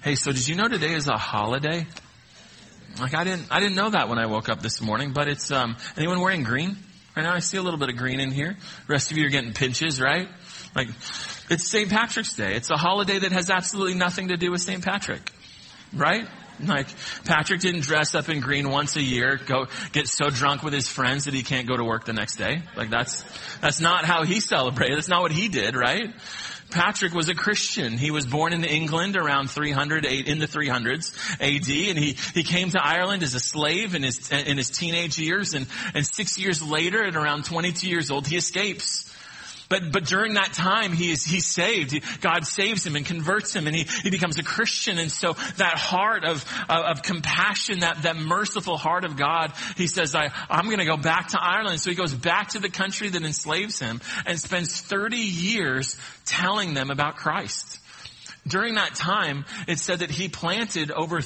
Hey, so did you know today is a holiday? Like I didn't know that when I woke up this morning, but it's, anyone wearing green? Right now I see a little bit of green in here. The rest of you are getting pinches, right? Like, it's St. Patrick's Day. It's a holiday that has absolutely nothing to do with St. Patrick. Right? Like, Patrick didn't dress up in green once a year, go get so drunk with his friends that he can't go to work the next day. Like, that's not how he celebrated. That's not what he did, right? Patrick was a Christian. He was born in England around 300, in the 300s AD, and he came to Ireland as a slave in his teenage years, and 6 years later, at around 22 years old, he escapes. But during that time, he's saved. God saves him and converts him, and he becomes a Christian. And so that heart of compassion, that merciful heart of God, he says, I'm going to go back to Ireland. So he goes back to the country that enslaves him and spends 30 years telling them about Christ. During that time, it said that he planted over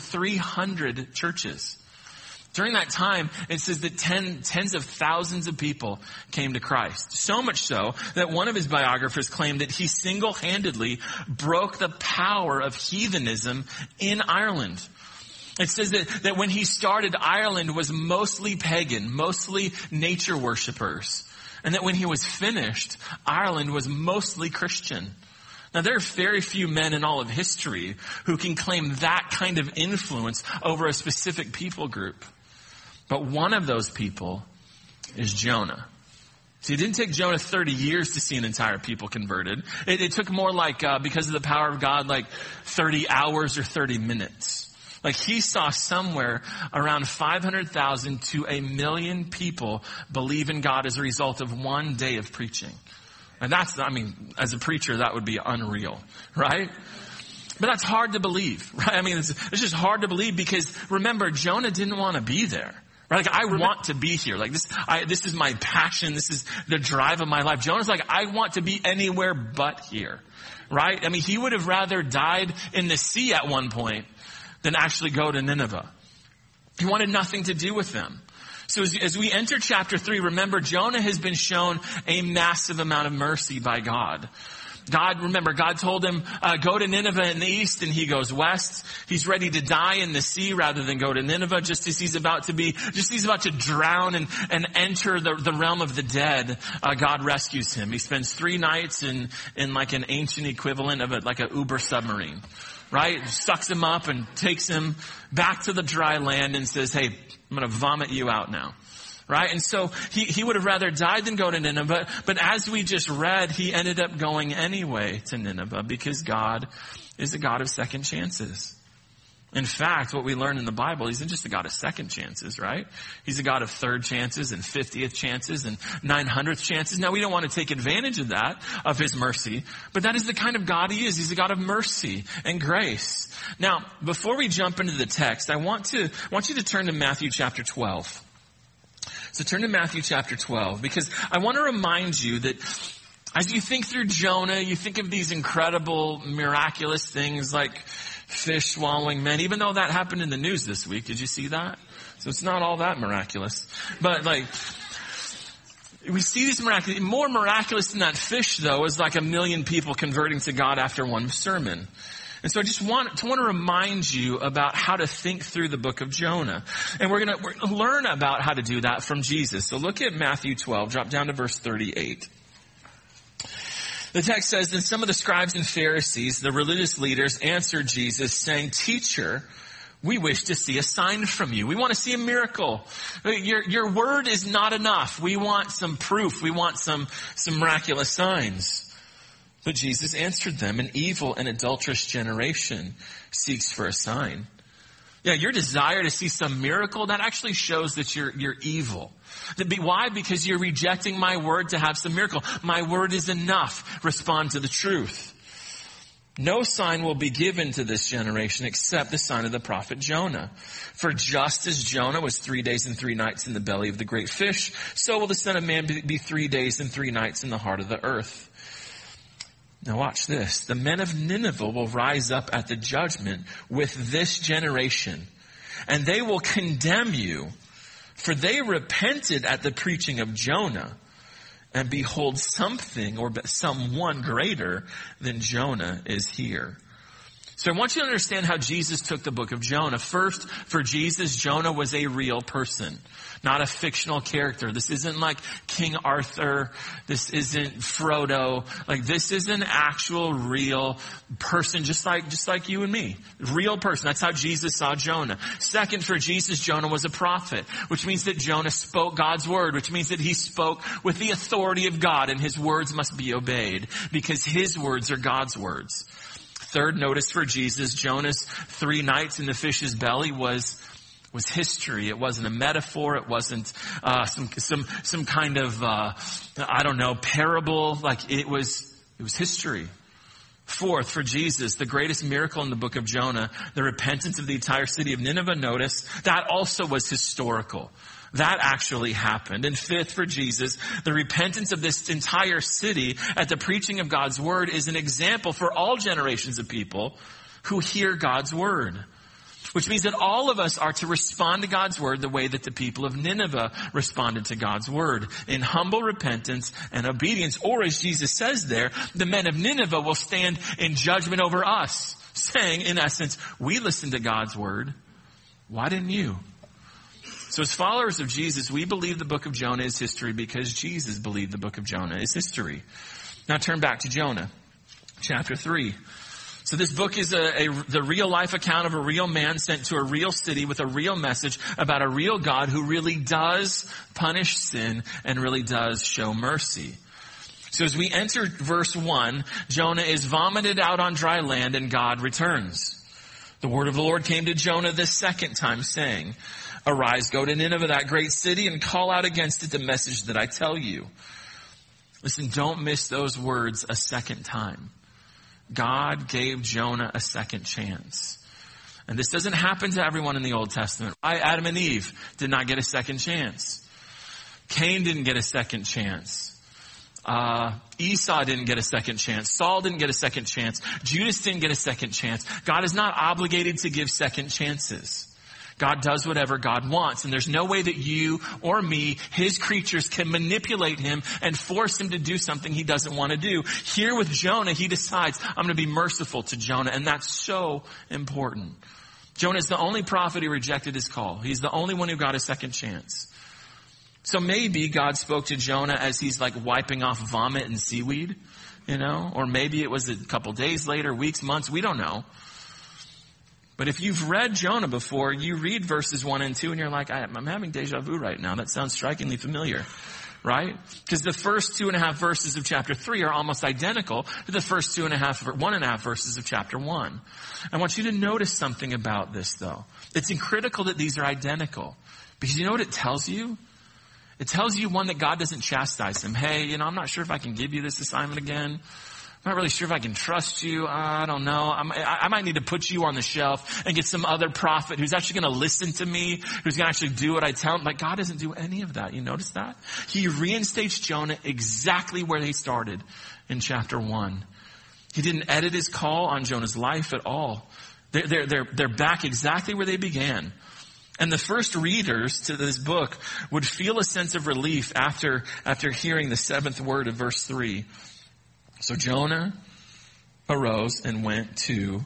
300 churches. During that time, it says that tens of thousands of people came to Christ. So much so that one of his biographers claimed that he single-handedly broke the power of heathenism in Ireland. It says that when he started, Ireland was mostly pagan, mostly nature worshipers. And that when he was finished, Ireland was mostly Christian. Now, there are very few men in all of history who can claim that kind of influence over a specific people group. But one of those people is Jonah. See, it didn't take Jonah 30 years to see an entire people converted. It took more like, because of the power of God, like 30 hours or 30 minutes. Like he saw somewhere around 500,000 to 1 million people believe in God as a result of one day of preaching. And as a preacher, that would be unreal, right? But that's hard to believe, right? It's just hard to believe because remember, Jonah didn't want to be there. Right? Like, I want to be here. Like this is my passion. This is the drive of my life. Jonah's like, I want to be anywhere but here. Right? He would have rather died in the sea at one point than actually go to Nineveh. He wanted nothing to do with them. So as we enter chapter 3, remember, Jonah has been shown a massive amount of mercy by God. God told him, go to Nineveh in the east, and he goes west. He's ready to die in the sea rather than go to Nineveh, just as he's about to drown and enter the realm of the dead. God rescues him. He spends 3 nights in like an ancient equivalent of like a Uber submarine, right? Sucks him up and takes him back to the dry land and says, hey, I'm going to vomit you out now. Right? And so he would have rather died than go to Nineveh. But as we just read, he ended up going anyway to Nineveh because God is a God of second chances. In fact, what we learn in the Bible, he's not just a God of second chances, right? He's a God of third chances and 50th chances and 900th chances. Now, we don't want to take advantage of that, of his mercy, but that is the kind of God he is. He's a God of mercy and grace. Now, before we jump into the text, I want you to turn to Matthew chapter 12. So turn to Matthew chapter 12, because I want to remind you that as you think through Jonah, you think of these incredible, miraculous things like fish swallowing men, even though that happened in the news this week. Did you see that? So it's not all that miraculous. But we see these miraculous, more miraculous than that fish though, is like 1 million people converting to God after one sermon. And so I just want to remind you about how to think through the book of Jonah. And we're going to learn about how to do that from Jesus. So look at Matthew 12, drop down to verse 38. The text says, then some of the scribes and Pharisees, the religious leaders, answered Jesus saying, Teacher, we wish to see a sign from you. We want to see a miracle. Your word is not enough. We want some proof. We want some miraculous signs. But Jesus answered them, an evil and adulterous generation seeks for a sign. Yeah, your desire to see some miracle, that actually shows that you're evil. Why? Because you're rejecting my word to have some miracle. My word is enough. Respond to the truth. No sign will be given to this generation except the sign of the prophet Jonah. For just as Jonah was 3 days and 3 nights in the belly of the great fish, so will the Son of Man be 3 days and 3 nights in the heart of the earth. Now watch this. The men of Nineveh will rise up at the judgment with this generation, and they will condemn you, for they repented at the preaching of Jonah, and behold, something or someone greater than Jonah is here. So I want you to understand how Jesus took the book of Jonah. First, for Jesus, Jonah was a real person, not a fictional character. This isn't like King Arthur. This isn't Frodo. Like, this is an actual real person, just like you and me. Real person. That's how Jesus saw Jonah. Second, for Jesus, Jonah was a prophet, which means that Jonah spoke God's word, which means that he spoke with the authority of God, and his words must be obeyed because his words are God's words. Third, notice for Jesus, Jonah's 3 nights in the fish's belly was history. It wasn't a metaphor. It wasn't some kind of parable. Like, it was history. Fourth, for Jesus, the greatest miracle in the book of Jonah, the repentance of the entire city of Nineveh, notice, that also was historical. That actually happened. And fifth, for Jesus, the repentance of this entire city at the preaching of God's word is an example for all generations of people who hear God's word. Which means that all of us are to respond to God's word the way that the people of Nineveh responded to God's word, in humble repentance and obedience. Or as Jesus says there, the men of Nineveh will stand in judgment over us, saying, in essence, we listened to God's word. Why didn't you? So as followers of Jesus, we believe the book of Jonah is history because Jesus believed the book of Jonah is history. Now turn back to Jonah, chapter 3. So this book is the real life account of a real man sent to a real city with a real message about a real God who really does punish sin and really does show mercy. So as we enter verse 1, Jonah is vomited out on dry land and God returns. The word of the Lord came to Jonah the second time, saying, arise, go to Nineveh, that great city, and call out against it the message that I tell you. Listen, don't miss those words a second time. God gave Jonah a second chance. And this doesn't happen to everyone in the Old Testament. Adam and Eve did not get a second chance. Cain didn't get a second chance. Esau didn't get a second chance. Saul didn't get a second chance. Judas didn't get a second chance. God is not obligated to give second chances. God does whatever God wants, and there's no way that you or me, his creatures, can manipulate him and force him to do something he doesn't want to do. Here with Jonah, he decides, I'm going to be merciful to Jonah, and that's so important. Jonah is the only prophet who rejected his call. He's the only one who got a second chance. So maybe God spoke to Jonah as he's like wiping off vomit and seaweed, or maybe it was a couple days later, weeks, months, we don't know. But if you've read Jonah before, you read verses 1 and 2 and you're like, I'm having deja vu right now. That sounds strikingly familiar, right? Because the first 2.5 verses of chapter 3 are almost identical to the first 1.5 verses of chapter 1. I want you to notice something about this though. It's critical that these are identical. Because you know what it tells you? It tells you, one, that God doesn't chastise him. Hey, I'm not sure if I can give you this assignment again. I'm not really sure if I can trust you. I don't know. I might need to put you on the shelf and get some other prophet who's actually going to listen to me, who's going to actually do what I tell him. Like, God doesn't do any of that. You notice that? He reinstates Jonah exactly where he started in chapter 1. He didn't edit his call on Jonah's life at all. They're back exactly where they began. And the first readers to this book would feel a sense of relief after hearing the 7th word of verse 3. So Jonah arose and went to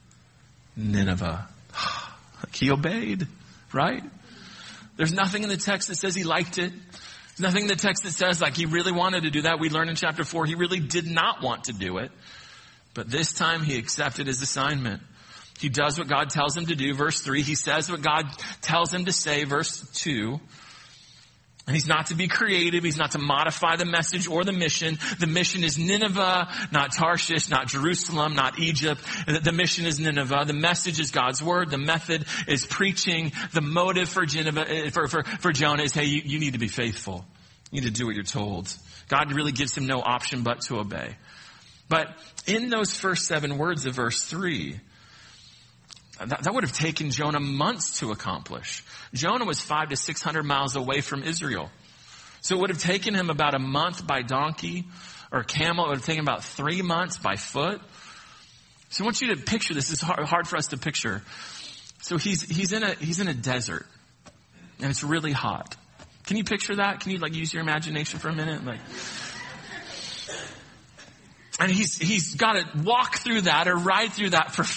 Nineveh. He obeyed, right? There's nothing in the text that says he liked it. There's nothing in the text that says like he really wanted to do that. We learn in chapter 4 he really did not want to do it. But this time he accepted his assignment. He does what God tells him to do. Verse 3, he says what God tells him to say. Verse 2. And he's not to be creative. He's not to modify the message or the mission. The mission is Nineveh, not Tarshish, not Jerusalem, not Egypt. The mission is Nineveh. The message is God's word. The method is preaching. The motive for Jonah is, hey, you need to be faithful. You need to do what you're told. God really gives him no option but to obey. But in those first 7 words of verse 3, that would have taken Jonah months to accomplish. Jonah was 500 to 600 miles away from Israel. So it would have taken him about a month by donkey or camel. It would have taken about 3 months by foot. So I want you to picture this. It's hard for us to picture. So he's in a desert and it's really hot. Can you picture that? Can you use your imagination for a minute? And he's got to walk through that or ride through that for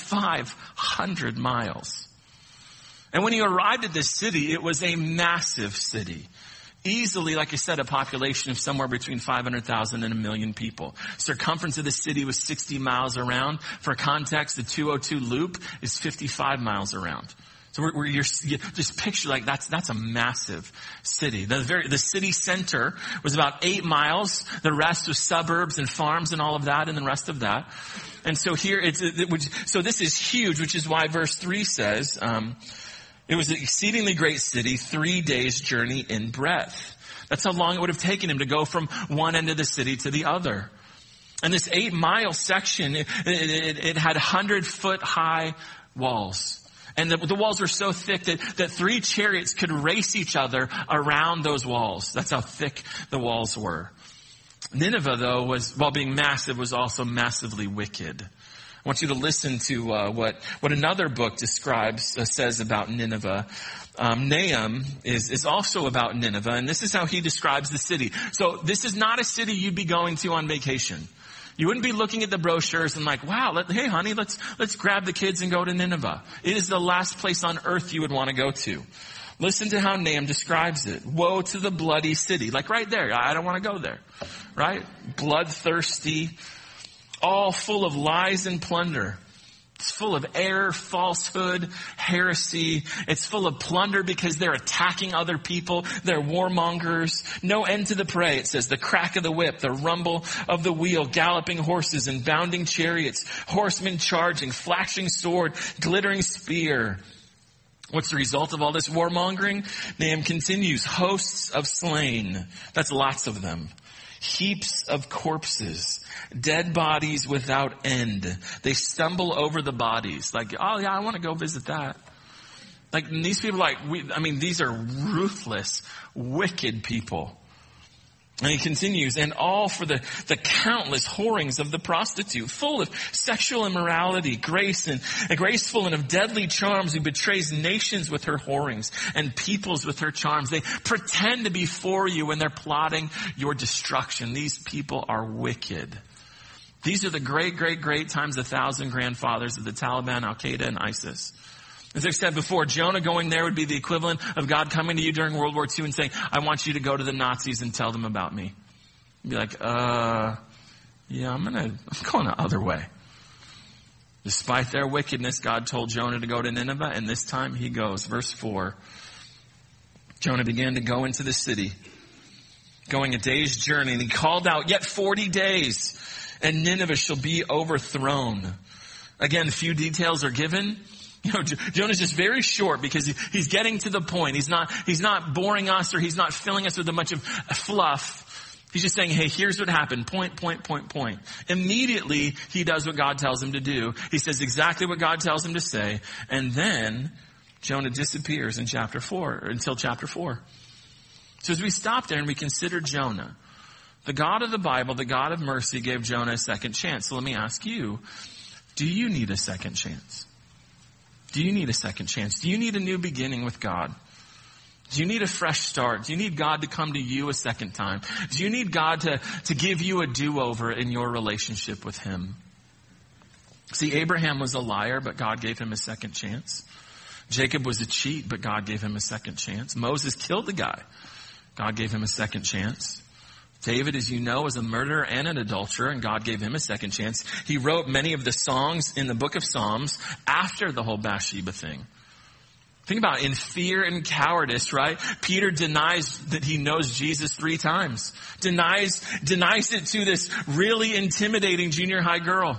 500 miles. And when he arrived at this city, it was a massive city. Easily, like I said, a population of somewhere between 500,000 and 1 million people. Circumference of the city was 60 miles around. For context, the 202 loop is 55 miles around. So you just picture like that's a massive city. The city center was about 8 miles. The rest was suburbs and farms and all of that and the rest of that. And so here so this is huge, which is why verse 3 says, it was an exceedingly great city, 3 days journey in breadth. That's how long it would have taken him to go from one end of the city to the other. And this 8-mile section, it had 100-foot high walls. And the walls were so thick that 3 chariots could race each other around those walls. That's how thick the walls were. Nineveh, though, while being massive, was also massively wicked. I want you to listen to what another book describes, says about Nineveh. Nahum is also about Nineveh, and this is how he describes the city. So this is not a city you'd be going to on vacation. You wouldn't be looking at the brochures and like, wow, hey honey, let's grab the kids and go to Nineveh. It is the last place on earth you would want to go to. Listen to how Nahum describes it. Woe to the bloody city. Like right there. I don't want to go there. Right? Bloodthirsty. All full of lies and plunder. It's full of error, falsehood, heresy. It's full of plunder because they're attacking other people. They're warmongers. No end to the prey. It says the crack of the whip, the rumble of the wheel, galloping horses and bounding chariots, horsemen charging, flashing sword, glittering spear. What's the result of all this warmongering? Nahum continues, hosts of slain. That's lots of them. Heaps of corpses, dead bodies without end. They stumble over the bodies. Like, oh yeah, I want to go visit that. Like, these people these are ruthless, wicked people. And he continues, and all for the countless whorings of the prostitute, full of sexual immorality, graceful and of deadly charms, who betrays nations with her whorings and peoples with her charms. They pretend to be for you when they're plotting your destruction. These people are wicked. These are the great times 1,000 grandfathers of the Taliban, Al-Qaeda, and ISIS. As I've said before, Jonah going there would be the equivalent of God coming to you during World War II and saying, I want you to go to the Nazis and tell them about me. You'd be like, I'm going the other way. Despite their wickedness, God told Jonah to go to Nineveh, and this time he goes. Verse 4, Jonah began to go into the city, going a day's journey, and he called out, yet 40 days, and Nineveh shall be overthrown. Again, a few details are given. Jonah's just very short because he's getting to the point. He's not boring us, or he's not filling us with a bunch of fluff. He's just saying, hey, here's what happened. Point. Immediately, he does what God tells him to do. He says exactly what God tells him to say. And then Jonah disappears until chapter 4. So as we stop there and we consider Jonah, the God of the Bible, the God of mercy, gave Jonah a second chance. So let me ask you, do you need a second chance? Do you need a second chance? Do you need a new beginning with God? Do you need a fresh start? Do you need God to come to you a second time? Do you need God to give you a do-over in your relationship with Him? See, Abraham was a liar, but God gave him a second chance. Jacob was a cheat, but God gave him a second chance. Moses killed the guy. God gave him a second chance. David, as you know, was a murderer and an adulterer, and God gave him a second chance. He wrote many of the songs in the book of Psalms after the whole Bathsheba thing. Think about it, in fear and cowardice, right? Peter denies that he knows Jesus 3 times. Denies it to this really intimidating junior high girl.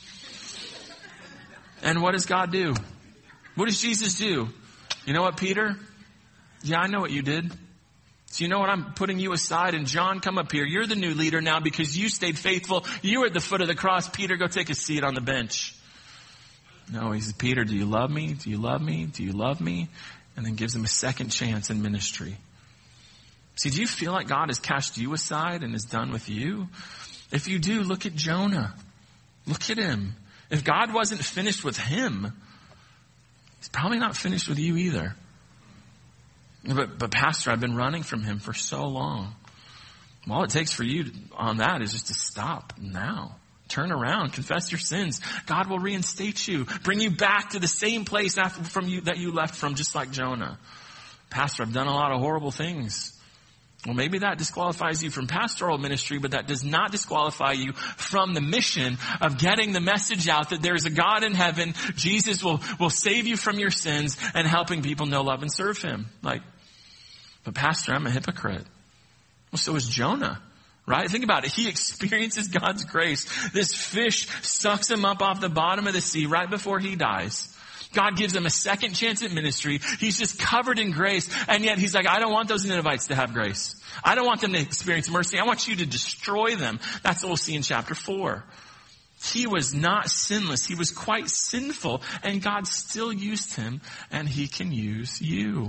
And what does God do? What does Jesus do? You know what, Peter? Yeah, I know what you did. So you know what? I'm putting you aside. And John, come up here. You're the new leader now because you stayed faithful. You were at the foot of the cross. Peter, go take a seat on the bench. No, he says, Peter, do you love me? Do you love me? Do you love me? And then gives him a second chance in ministry. See, do you feel like God has cast you aside and is done with you? If you do, look at Jonah. Look at him. If God wasn't finished with him, He's probably not finished with you either. But Pastor, I've been running from Him for so long. All it takes for you on that is just to stop now. Turn around, confess your sins. God will reinstate you, bring you back to the same place that you left from, just like Jonah. Pastor, I've done a lot of horrible things. Well, maybe that disqualifies you from pastoral ministry, but that does not disqualify you from the mission of getting the message out that there's a God in heaven. Jesus will save you from your sins, and helping people know, love, and serve him. But Pastor, I'm a hypocrite. Well, so is Jonah, right? Think about it. He experiences God's grace. This fish sucks him up off the bottom of the sea right before he dies. God gives him a second chance at ministry. He's just covered in grace. And yet he's like, I don't want those Ninevites to have grace. I don't want them to experience mercy. I want you to destroy them. That's what we'll see in chapter 4. He was not sinless. He was quite sinful. And God still used him. And he can use you.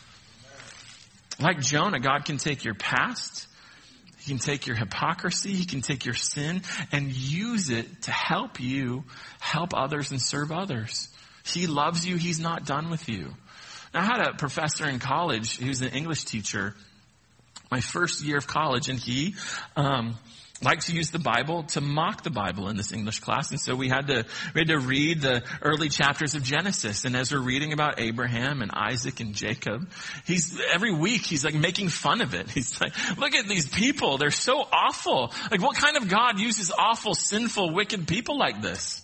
Like Jonah, God can take your past. He can take your hypocrisy. He can take your sin and use it to help you help others and serve others. He loves you. He's not done with you. Now, I had a professor in college who's an English teacher, my first year of college, and he liked to use the Bible to mock the Bible in this English class. And so we had to read the early chapters of Genesis. And as we're reading about Abraham and Isaac and Jacob, every week he's like making fun of it. He's like, look at these people. They're so awful. Like, what kind of God uses awful, sinful, wicked people like this?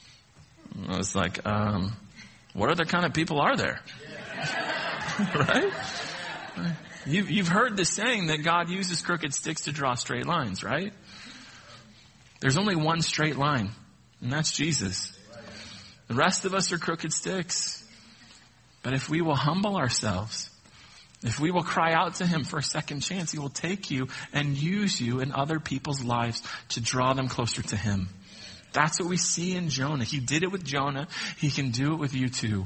I was like, what other kind of people are there? Right? You've heard the saying that God uses crooked sticks to draw straight lines, right? There's only one straight line, and that's Jesus. The rest of us are crooked sticks. But if we will humble ourselves, if we will cry out to him for a second chance, he will take you and use you in other people's lives to draw them closer to him. That's what we see in Jonah. He did it with Jonah. He can do it with you too.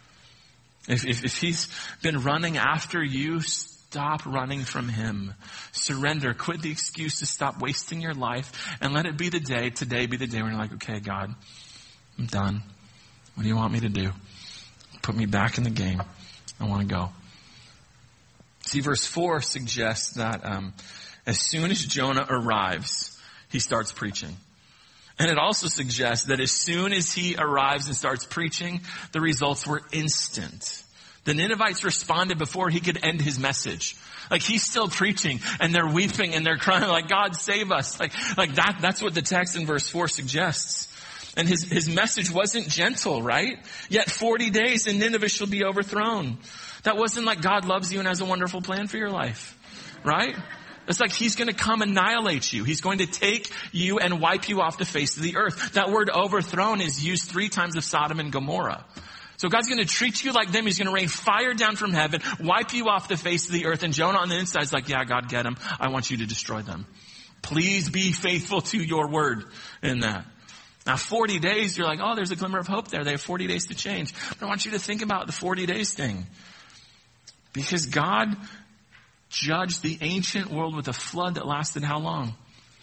If he's been running after you, stop running from him. Surrender. Quit the excuse to stop wasting your life, and let it be today be the day when you're like, okay, God, I'm done. What do you want me to do? Put me back in the game. I want to go. See, verse 4 suggests that as soon as Jonah arrives, he starts preaching. And it also suggests that as soon as he arrives and starts preaching, the results were instant. The Ninevites responded before he could end his message. Like, he's still preaching, and they're weeping and they're crying like, God, save us. Like that's what the text in verse 4 suggests. And his message wasn't gentle, right? Yet 40 days and Nineveh shall be overthrown. That wasn't like God loves you and has a wonderful plan for your life, right? It's like he's going to come annihilate you. He's going to take you and wipe you off the face of the earth. That word overthrown is used 3 times of Sodom and Gomorrah. So God's going to treat you like them. He's going to rain fire down from heaven, wipe you off the face of the earth. And Jonah on the inside is like, yeah, God, get them. I want you to destroy them. Please be faithful to your word in that. Now, 40 days, you're like, oh, there's a glimmer of hope there. They have 40 days to change. But I want you to think about the 40 days thing. Because God judged the ancient world with a flood that lasted how long?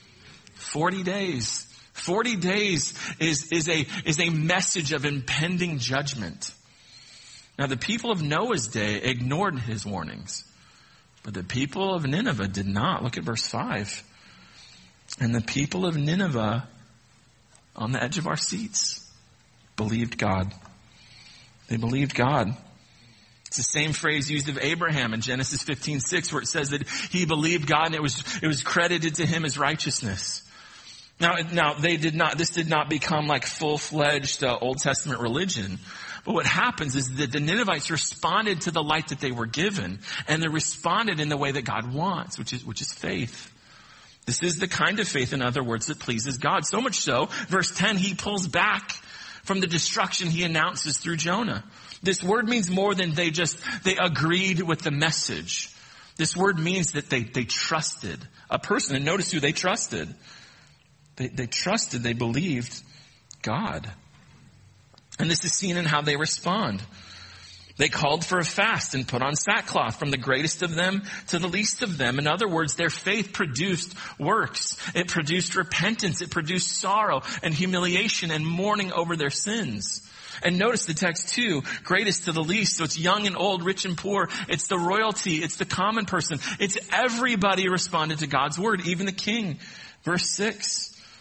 40 days. 40 days is a message of impending judgment. Now, the people of Noah's day ignored his warnings, but the people of Nineveh did not. Look at verse 5. And the people of Nineveh, on the edge of our seats, believed God. They believed God. It's the same phrase used of Abraham in Genesis 15:6, where it says that he believed God and it was credited to him as righteousness. Now this did not become like full-fledged Old Testament religion. But what happens is that the Ninevites responded to the light that they were given, and they responded in the way that God wants, which is faith. This is the kind of faith, in other words, that pleases God. So much so, verse 10, he pulls back from the destruction he announces through Jonah. This word means more than they agreed with the message. This word means that they trusted a person. And notice who they trusted. They trusted, they believed God. And this is seen in how they respond. They called for a fast and put on sackcloth, from the greatest of them to the least of them. In other words, their faith produced works. It produced repentance. It produced sorrow and humiliation and mourning over their sins. And notice the text too, greatest to the least. So it's young and old, rich and poor. It's the royalty. It's the common person. It's everybody responded to God's word, even the king. Verse 6.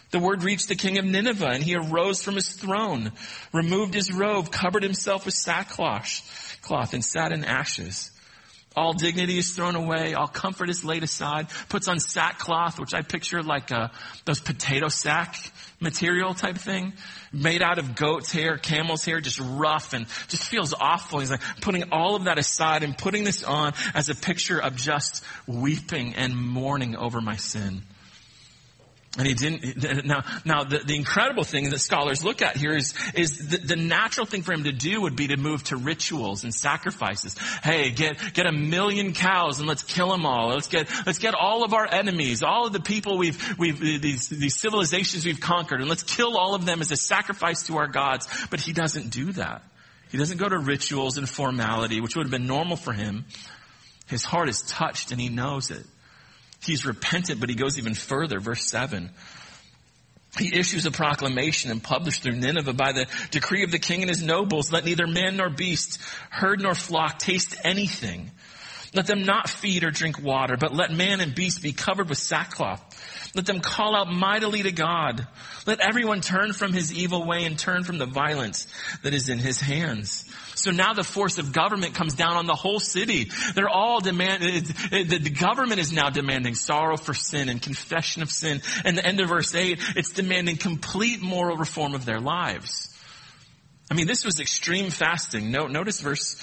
The word reached the king of Nineveh, and he arose from his throne, removed his robe, covered himself with sackcloth, and sat in ashes. All dignity is thrown away. All comfort is laid aside. Puts on sackcloth, which I picture like those potato sack material type thing, made out of goat's hair, camel's hair, just rough and just feels awful. He's like putting all of that aside and putting this on as a picture of just weeping and mourning over my sin. And he didn't, now the incredible thing that scholars look at here is the natural thing for him to do would be to move to rituals and sacrifices. Hey, get 1,000,000 cows and let's kill them all. Let's get all of our enemies, all of the people these civilizations we've conquered, and let's kill all of them as a sacrifice to our gods. But he doesn't do that. He doesn't go to rituals and formality, which would have been normal for him. His heart is touched and he knows it. He's repentant, but he goes even further. Verse 7. He issues a proclamation and published through Nineveh by the decree of the king and his nobles. Let neither man nor beast, herd nor flock taste anything. Let them not feed or drink water, but let man and beast be covered with sackcloth. Let them call out mightily to God. Let everyone turn from his evil way and turn from the violence that is in his hands. So now the force of government comes down on the whole city. They're all the government is now demanding sorrow for sin and confession of sin. And the end of verse 8, it's demanding complete moral reform of their lives. I mean, this was extreme fasting. Notice verse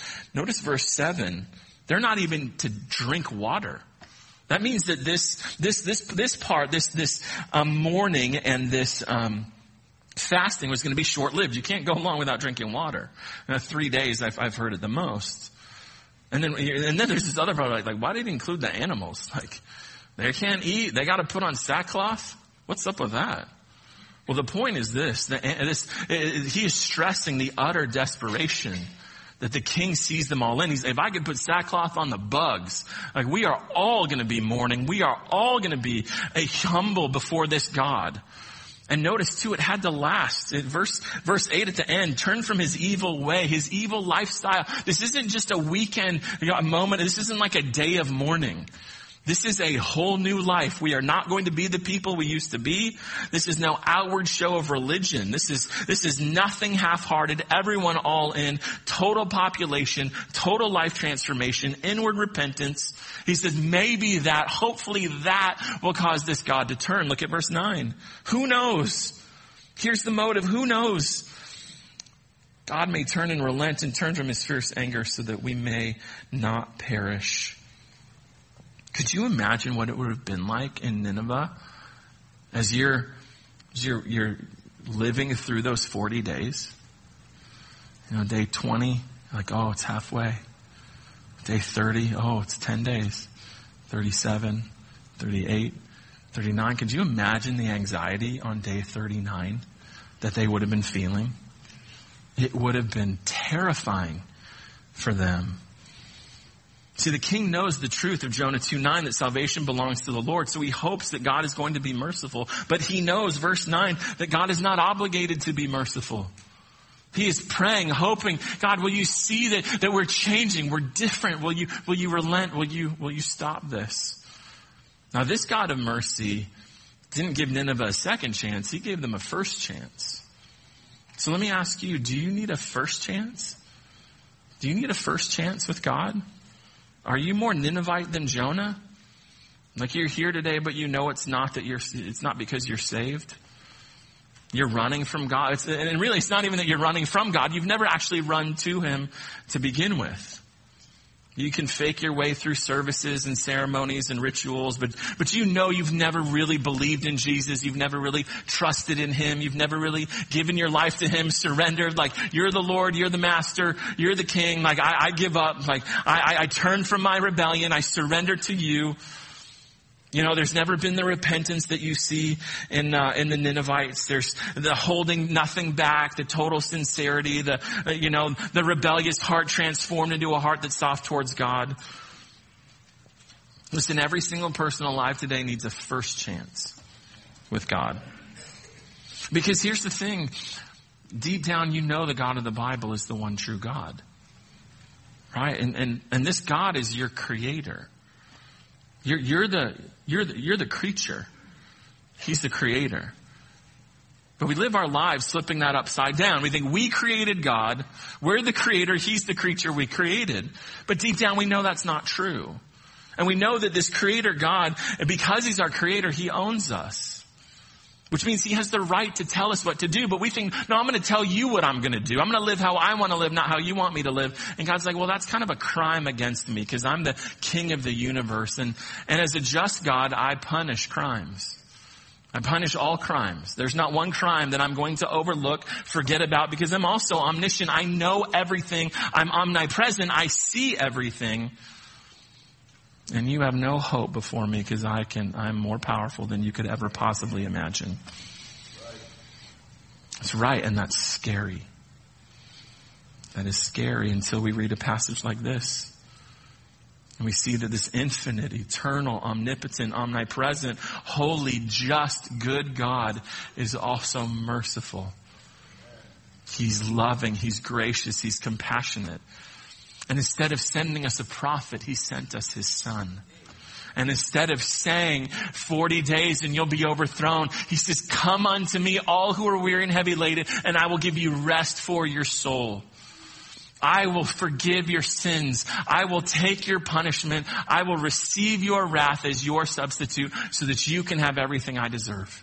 7. They're not even to drink water. That means that this part, mourning and this, fasting was going to be short-lived. You can't go long without drinking water. 3 days, I've heard it the most. And then there's this other part, like, why did he include the animals? Like, they can't eat. They got to put on sackcloth. What's up with that? Well, the point is this. He is stressing the utter desperation that the king sees them all in. He's, if I could put sackcloth on the bugs, like we are all going to be mourning. We are all going to be humble before this God. And notice too, it had to last. Verse 8 at the end, turn from his evil way, his evil lifestyle. This isn't just a weekend, a moment. This isn't like a day of mourning. This is a whole new life. We are not going to be the people we used to be. This is no outward show of religion. This is nothing half-hearted. Everyone all in. Total population, total life transformation, inward repentance. He says maybe that, hopefully that will cause this God to turn. Look at verse 9. Who knows? Here's the motive. Who knows? God may turn and relent and turn from his fierce anger so that we may not perish. Could you imagine what it would have been like in Nineveh as you're living through those 40 days? Day 20, like, oh, it's halfway. Day 30, oh, it's 10 days. 37, 38, 39. Could you imagine the anxiety on day 39 that they would have been feeling? It would have been terrifying for them. See, the king knows the truth of Jonah 2:9, that salvation belongs to the Lord. So he hopes that God is going to be merciful. But he knows, verse 9, that God is not obligated to be merciful. He is praying, hoping, God, will you see that we're changing, we're different? Will you relent? Will you stop this? Now, this God of mercy didn't give Nineveh a second chance. He gave them a first chance. So let me ask you, do you need a first chance? Do you need a first chance with God? Are you more Ninevite than Jonah? Like you're here today, but you know it's not because you're saved. You're running from God. And really, it's not even that you're running from God. You've never actually run to him to begin with. You can fake your way through services and ceremonies and rituals, but you know you've never really believed in Jesus. You've never really trusted in him. You've never really given your life to him, surrendered. Like, you're the Lord, you're the master, you're the king. Like, I give up. Like, I turn from my rebellion. I surrender to you. There's never been the repentance that you see in the Ninevites. There's the holding nothing back, the total sincerity, the rebellious heart transformed into a heart that's soft towards God. Listen, every single person alive today needs a first chance with God. Because here's the thing. Deep down, the God of the Bible is the one true God. Right? And this God is your creator. You're the creature. He's the creator. But we live our lives flipping that upside down. We think we created God. We're the creator. He's the creature we created. But deep down we know that's not true. And we know that this creator God, because he's our creator, he owns us. Which means he has the right to tell us what to do. But we think, no, I'm going to tell you what I'm going to do. I'm going to live how I want to live, not how you want me to live. And God's like, well, that's kind of a crime against me because I'm the king of the universe. And as a just God, I punish crimes. I punish all crimes. There's not one crime that I'm going to overlook, forget about, because I'm also omniscient. I know everything. I'm omnipresent. I see everything. And you have no hope before me because I'm more powerful than you could ever possibly imagine. That's right, and that's scary. That is scary until we read a passage like this. And we see that this infinite, eternal, omnipotent, omnipresent, holy, just, good God is also merciful. He's loving, he's gracious, he's compassionate. And instead of sending us a prophet, he sent us his son. And instead of saying 40 days and you'll be overthrown, he says, come unto me, all who are weary and heavy laden, and I will give you rest for your soul. I will forgive your sins. I will take your punishment. I will receive your wrath as your substitute so that you can have everything I deserve.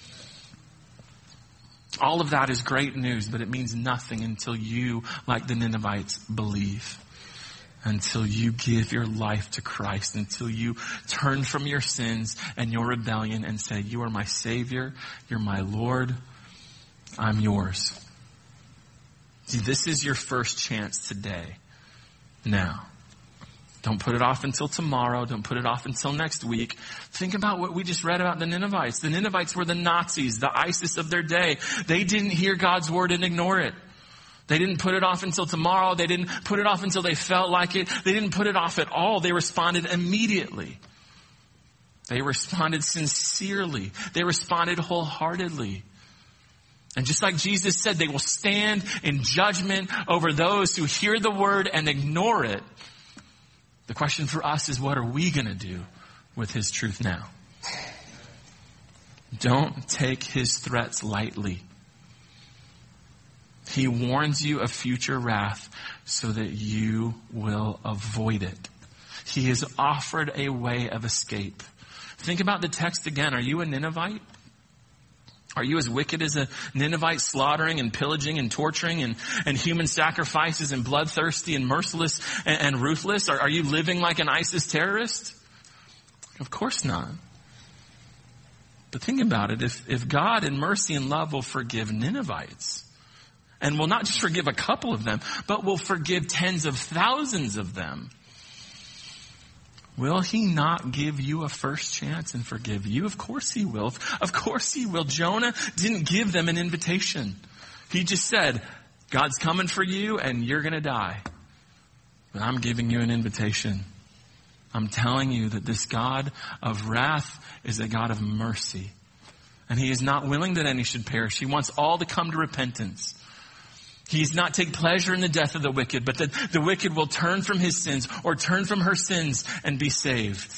All of that is great news, but it means nothing until you, like the Ninevites, believe. Until you give your life to Christ. Until you turn from your sins and your rebellion and say, you are my Savior. You're my Lord. I'm yours. See, this is your first chance today. Now. Don't put it off until tomorrow. Don't put it off until next week. Think about what we just read about the Ninevites. The Ninevites were the Nazis, the ISIS of their day. They didn't hear God's word and ignore it. They didn't put it off until tomorrow. They didn't put it off until they felt like it. They didn't put it off at all. They responded immediately. They responded sincerely. They responded wholeheartedly. And just like Jesus said, they will stand in judgment over those who hear the word and ignore it. The question for us is, what are we going to do with his truth now? Don't take his threats lightly. He warns you of future wrath so that you will avoid it. He has offered a way of escape. Think about the text again. Are you a Ninevite? Are you as wicked as a Ninevite, slaughtering and pillaging and torturing and human sacrifices and bloodthirsty and merciless and ruthless? Are you living like an ISIS terrorist? Of course not. But think about it. If God in mercy and love will forgive Ninevites, and will not just forgive a couple of them, but will forgive tens of thousands of them, will he not give you a first chance and forgive you? Of course he will. Of course he will. Jonah didn't give them an invitation. He just said, God's coming for you and you're going to die. But I'm giving you an invitation. I'm telling you that this God of wrath is a God of mercy. And he is not willing that any should perish. He wants all to come to repentance. He does not take pleasure in the death of the wicked, but that the wicked will turn from his sins or turn from her sins and be saved.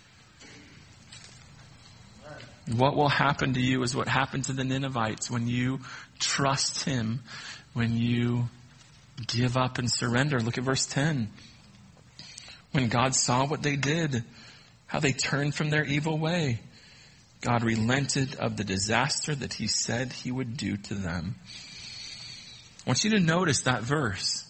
What will happen to you is what happened to the Ninevites when you trust him, when you give up and surrender. Look at verse 10. When God saw what they did, how they turned from their evil way, God relented of the disaster that he said he would do to them. I want you to notice that verse.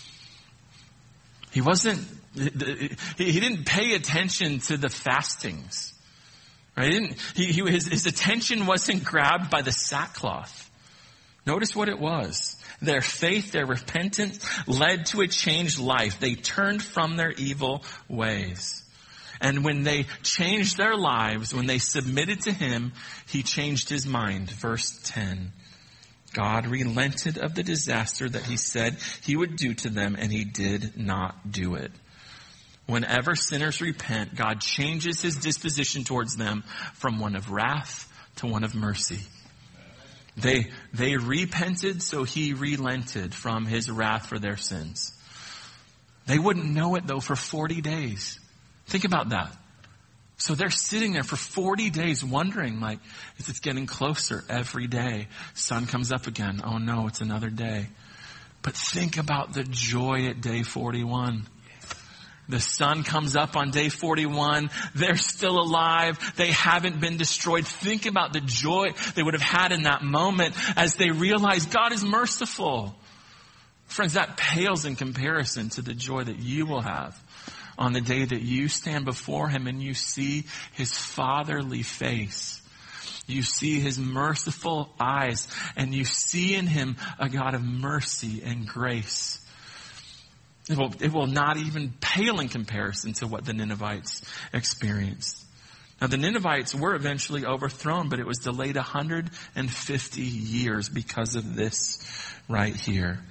He didn't pay attention to the fastings. Right? His attention wasn't grabbed by the sackcloth. Notice what it was. Their faith, their repentance led to a changed life. They turned from their evil ways. And when they changed their lives, when they submitted to him, he changed his mind. Verse 10. God relented of the disaster that he said he would do to them, and he did not do it. Whenever sinners repent, God changes his disposition towards them from one of wrath to one of mercy. They repented, so he relented from his wrath for their sins. They wouldn't know it, though, for 40 days. Think about that. So they're sitting there for 40 days wondering, like, is it getting closer every day? Sun comes up again. Oh no, it's another day. But think about the joy at day 41. The sun comes up on day 41. They're still alive. They haven't been destroyed. Think about the joy they would have had in that moment as they realize God is merciful. Friends, that pales in comparison to the joy that you will have on the day that you stand before him and you see his fatherly face. You see his merciful eyes, and you see in him a God of mercy and grace. It will not even pale in comparison to what the Ninevites experienced. Now, the Ninevites were eventually overthrown, but it was delayed 150 years because of this right here.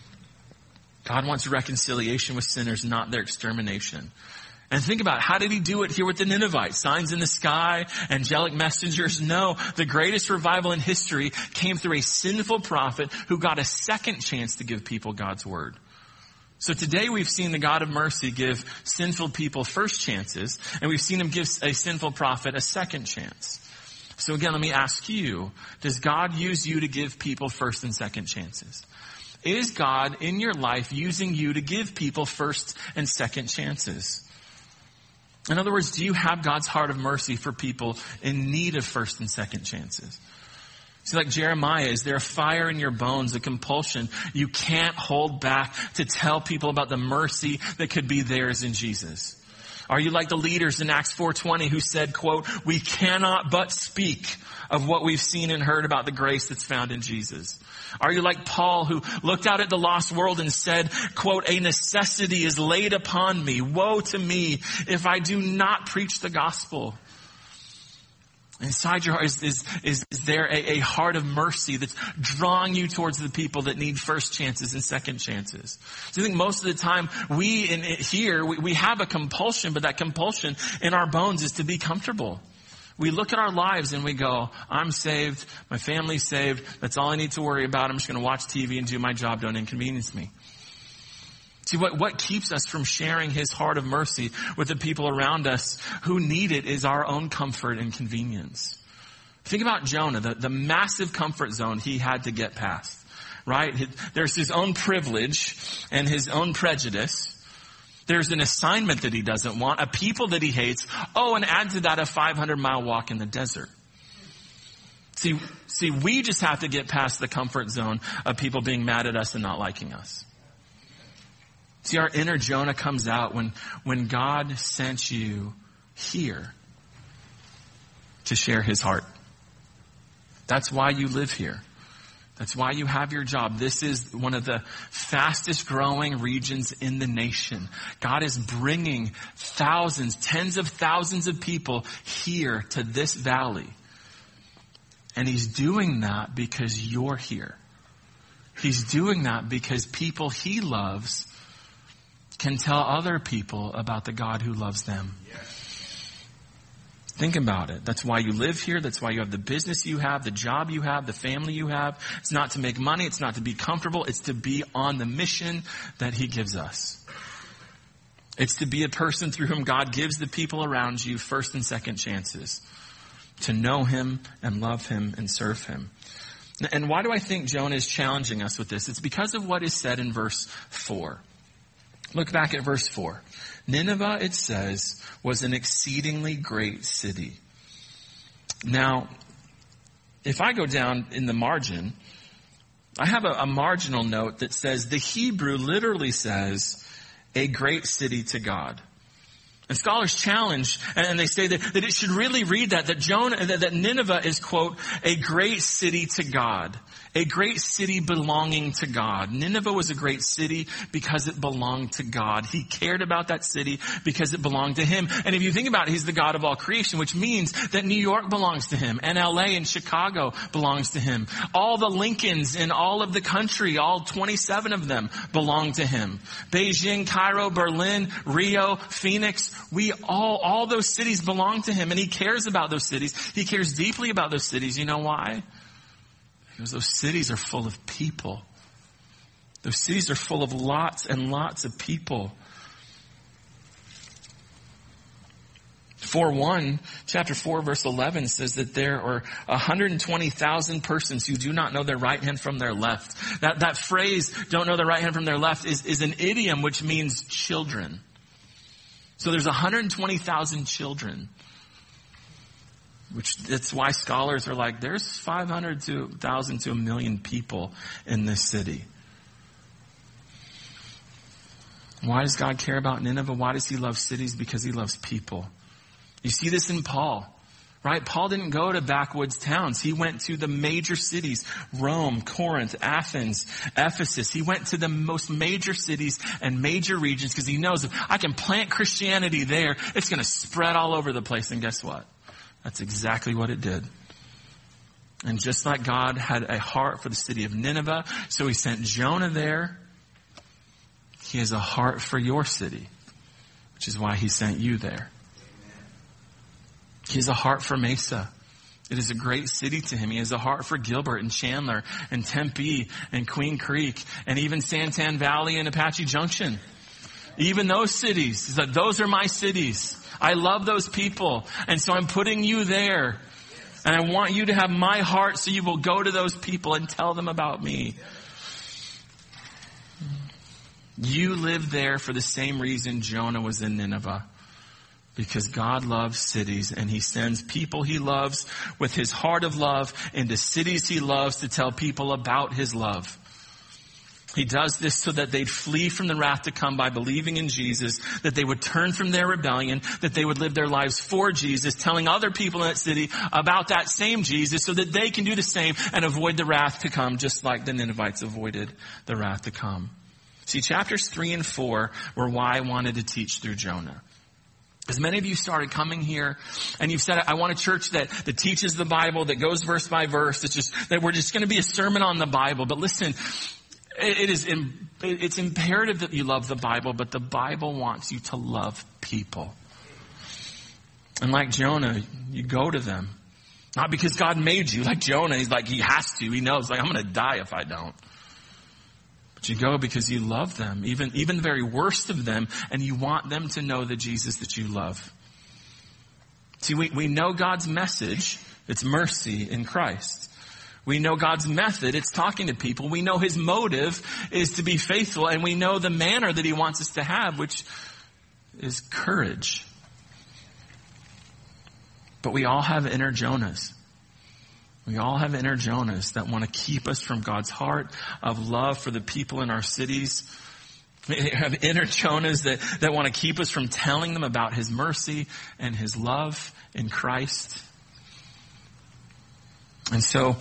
God wants reconciliation with sinners, not their extermination. And think about, how did he do it here with the Ninevites? Signs in the sky, angelic messengers? No, the greatest revival in history came through a sinful prophet who got a second chance to give people God's word. So today we've seen the God of mercy give sinful people first chances, and we've seen him give a sinful prophet a second chance. So again, let me ask you, does God use you to give people first and second chances? Is God in your life using you to give people first and second chances? In other words, do you have God's heart of mercy for people in need of first and second chances? See, like Jeremiah, is there a fire in your bones, a compulsion you can't hold back to tell people about the mercy that could be theirs in Jesus? Are you like the leaders in Acts 4:20 who said, quote, "We cannot but speak of what we've seen and heard about the grace that's found in Jesus"? Are you like Paul, who looked out at the lost world and said, quote, "A necessity is laid upon me. Woe to me if I do not preach the gospel"? Inside your heart, is there a heart of mercy that's drawing you towards the people that need first chances and second chances? So I think most of the time we have a compulsion, but that compulsion in our bones is to be comfortable. We look at our lives and we go, I'm saved, my family's saved, that's all I need to worry about. I'm just going to watch TV and do my job, don't inconvenience me. See, what keeps us from sharing his heart of mercy with the people around us who need it is our own comfort and convenience. Think about Jonah, the massive comfort zone he had to get past, right? There's his own privilege and his own prejudice. There's an assignment that he doesn't want, a people that he hates. Oh, and add to that a 500-mile walk in the desert. See, we just have to get past the comfort zone of people being mad at us and not liking us. See, our inner Jonah comes out when God sent you here to share his heart. That's why you live here. That's why you have your job. This is one of the fastest growing regions in the nation. God is bringing thousands, tens of thousands of people here to this valley. And he's doing that because you're here. He's doing that because people he loves can tell other people about the God who loves them. Think about it. That's why you live here. That's why you have the business you have, the job you have, the family you have. It's not to make money. It's not to be comfortable. It's to be on the mission that he gives us. It's to be a person through whom God gives the people around you first and second chances to know him and love him and serve him. And why do I think Jonah is challenging us with this? It's because of what is said in verse 4. Look back at verse 4. Nineveh, it says, was an exceedingly great city. Now, if I go down in the margin, I have a marginal note that says the Hebrew literally says a great city to God. And scholars challenge, and they say that it should really read that Nineveh is, quote, a great city to God. A great city belonging to God. Nineveh was a great city because it belonged to God. He cared about that city because it belonged to him. And if you think about it, he's the God of all creation, which means that New York belongs to him, and LA and Chicago belongs to him. All the Lincolns in all of the country, all 27 of them belong to him. Beijing, Cairo, Berlin, Rio, Phoenix, all those cities belong to him, and he cares about those cities. He cares deeply about those cities. You know why? Because those cities are full of people. Those cities are full of lots and lots of people. Chapter 4, verse 11 says that there are 120,000 persons who do not know their right hand from their left. That phrase, don't know their right hand from their left, is an idiom which means children. So there's 120,000 children. That's why scholars are like, there's 500 to 1,000 to 1 million people in this city. Why does God care about Nineveh? Why does he love cities? Because he loves people. You see this in Paul, right? Paul didn't go to backwoods towns. He went to the major cities, Rome, Corinth, Athens, Ephesus. He went to the most major cities and major regions because he knows if I can plant Christianity there, it's going to spread all over the place. And guess what? That's exactly what it did. And just like God had a heart for the city of Nineveh, so he sent Jonah there, he has a heart for your city, which is why he sent you there. He has a heart for Mesa. It is a great city to him. He has a heart for Gilbert and Chandler and Tempe and Queen Creek and even Santan Valley and Apache Junction. Even those cities. He's like, those are my cities. I love those people. And so I'm putting you there. And I want you to have my heart so you will go to those people and tell them about me. You live there for the same reason Jonah was in Nineveh. Because God loves cities and he sends people he loves with his heart of love into cities he loves to tell people about his love. He does this so that they'd flee from the wrath to come by believing in Jesus, that they would turn from their rebellion, that they would live their lives for Jesus, telling other people in that city about that same Jesus so that they can do the same and avoid the wrath to come, just like the Ninevites avoided the wrath to come. See, chapters 3 and 4 were why I wanted to teach through Jonah. As many of you started coming here and you've said, I want a church that teaches the Bible, that goes verse by verse. It's just that we're just going to be a sermon on the Bible. But listen, it's imperative that you love the Bible, but the Bible wants you to love people. And like Jonah, you go to them. Not because God made you. Like Jonah, he's like, he has to. He knows, like, I'm going to die if I don't. But you go because you love them, even the very worst of them, and you want them to know the Jesus that you love. See, we know God's message. It's mercy in Christ. We know God's method. It's talking to people. We know his motive is to be faithful. And we know the manner that he wants us to have, which is courage. But we all have inner Jonahs. We all have inner Jonahs that want to keep us from God's heart of love for the people in our cities. We have inner Jonahs that want to keep us from telling them about his mercy and his love in Christ. And so,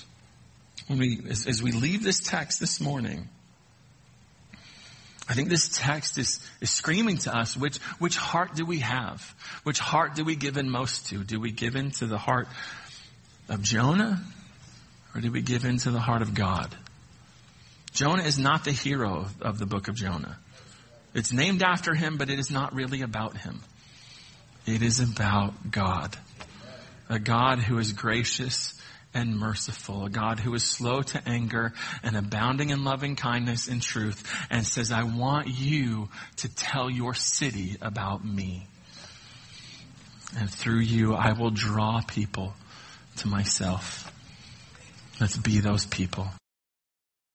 as we leave this text this morning, I think this text is screaming to us, which heart do we have? Which heart do we give in most to? Do we give in to the heart of Jonah, or do we give in to the heart of God? Jonah is not the hero of the book of Jonah. It's named after him, but it is not really about him. It is about God. A God who is gracious and merciful. A God who is slow to anger and abounding in loving kindness and truth, and says, I want you to tell your city about me. And through you, I will draw people to myself. Let's be those people.